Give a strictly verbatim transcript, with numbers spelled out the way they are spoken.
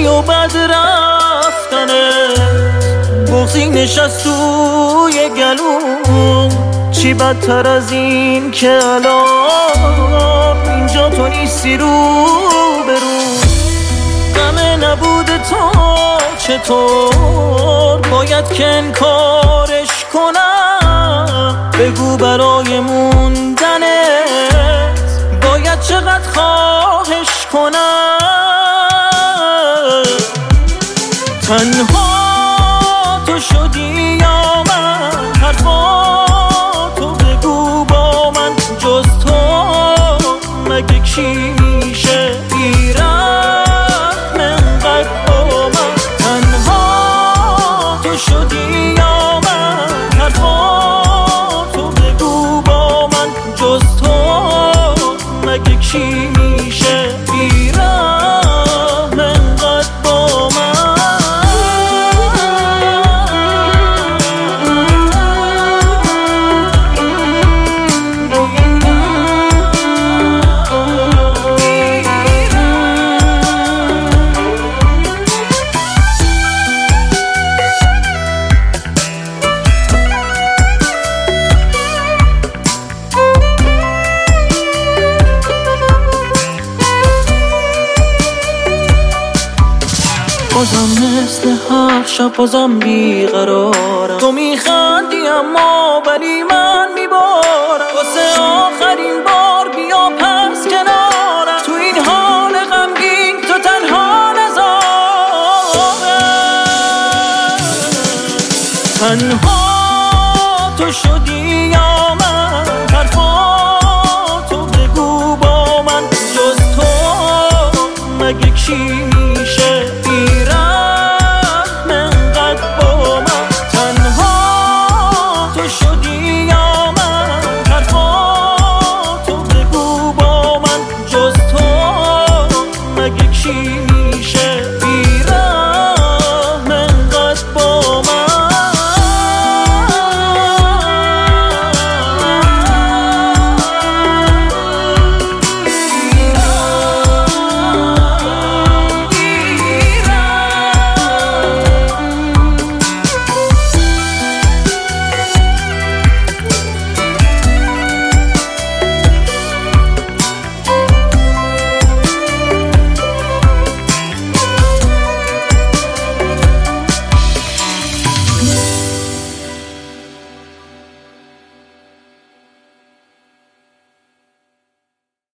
خوبی و بد رفتنه، بغضی نشست توی گلوم، چی بدتر از این که الان اینجا تو نیستی رو برو. غم نبود تو چطور باید که انکارش کنم؟ بگو برای موندنت باید چقدر خواهش کنم؟ تنها تو شدی یا من، حرفاتو بگو با من، جز تو مگه کی میشه بی‌رحم انقدر با من؟ تنها تو شدی یا من، حرفاتو بگو با من، جز تو مگه کی میشه بی‌رحم انقدر با من؟ بازم مثل هر شب بازم بیقرارم، تو میخندی اما ولی من میبارم. واسه آخرین بار بیا پس کنارم، تو این حال غمگین تو تنها نذارم. تنها تو شدی یا من، حرفاتو بگو با من، جز تو مگه کی